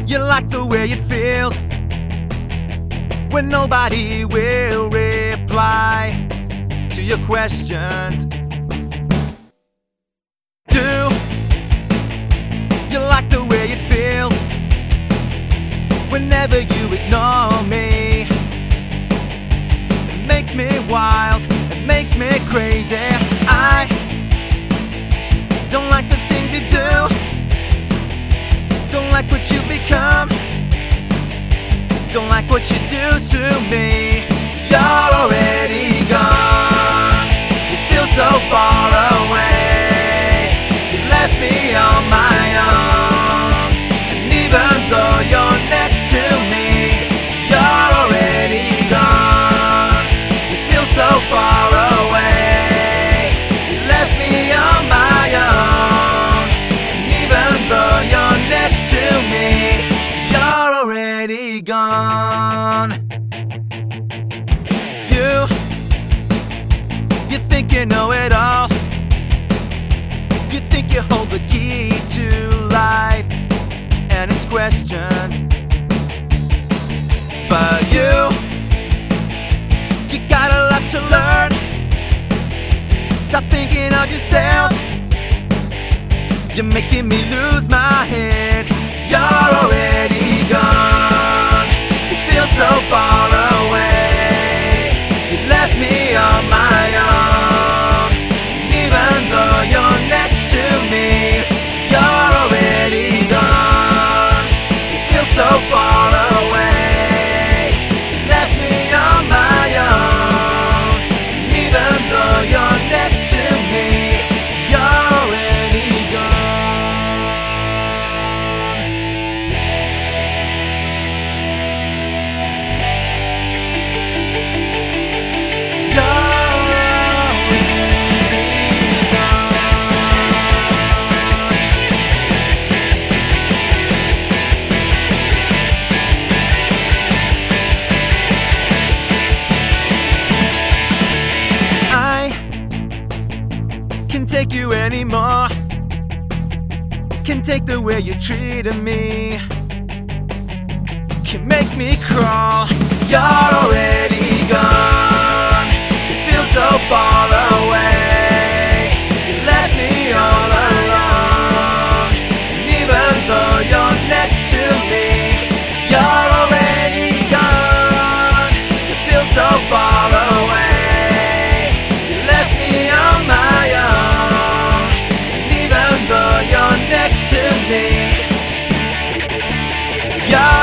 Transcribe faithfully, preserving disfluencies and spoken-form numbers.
You like the way it feels when nobody will reply to your questions. Do you like the way it feels whenever you ignore me? It makes me wild, it makes me crazy. I don't like the things you do, don't like what you become, don't like what you do to me. You're already gone, you feel so far away. You left me on my own, and even though you're next to me, you're already gone. You feel so far away. You left me on my own, and even though you're next to me, you're already gone. You, you think you know it all. You think you hold the key to life and its questions. But you, you got a lot to learn. Stop thinking of yourself. You're making me lose my head. You're already gone. You feel so far away. You left me on my own, and even though you're next to me, you're already gone. You feel so far away. You left me on my own, and even though you're next to me, you're already gone. You're already gone. I can take you anymore, can take the way you treated me, can make me crawl. You're already gone. You feel so far away. You left me all alone, and even though you're next to me, you're already gone. You feel so far away. You left me on my own, and even though you're next to me, you're